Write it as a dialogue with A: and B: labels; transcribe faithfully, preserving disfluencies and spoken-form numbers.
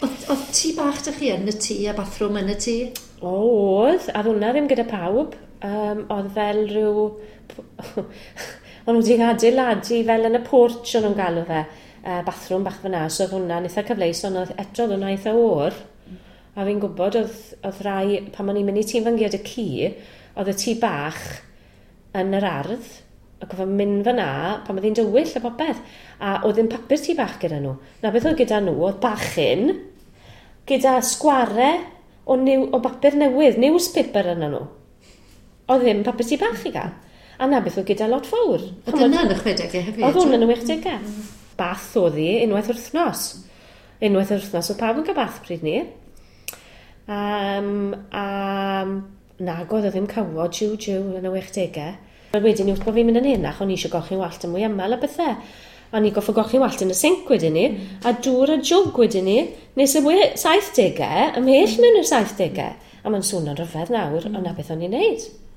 A: Oedd, oedd tŷ bach dy chi yn y tŷ a bathroom yn y tŷ?
B: O, oedd, a ddwna ddim gyda pawb. Um, oedd fel rhyw... O'n nhw wedi adeiladu fel yn y porch o'n nhw'n galw fe. Uh, bathroom bach fyna, so oedd hwnna'n eitha cyfleus, ond oedd eto oedd hwnna eitha o'r. A fi'n gwybod oedd, oedd rai, pan o'n i'n mynd i tŷ fan gyda ci, oedd y tŷ bach yn yr ardd, ac oedd yn mynd fyna, pan oedd hi'n dywyll a popeth. A oedd ddim papur tŷ bach gyda nhw. Na beth oedd gyda nhw, oedd bachyn, gyda sgware o, new, o bapur newydd, newspaper yna nhw. Oedd ddim papur tŷ bach i gael. A na beth oedd gyda lot fawr.
A: Oedd hynna yn y chwedegau hefyd?
B: Oedd hwnna yn y chwedegau. Bath oedd hi, unwaith wrthnos. Unwaith wrthnos, oedd pawb yn cael bath pryd ni. Um, a nag oedd ddim cawod jiw jiw yn y chwedegau. Wedyn ni wrth bod fi'n mynd yn hynach, o'n i eisiau gochi'n wallt yn mwy aml a bethau. A ni goffa gochi'n wallt yn y sinc wedyn ni, mm. a dŵr a jwg wedyn ni, nes y saithdegau, ymhell mewn i'r saithdegau. A mae'n swnio'n rhyfedd nawr, mm. ond na beth o'n i'n neud.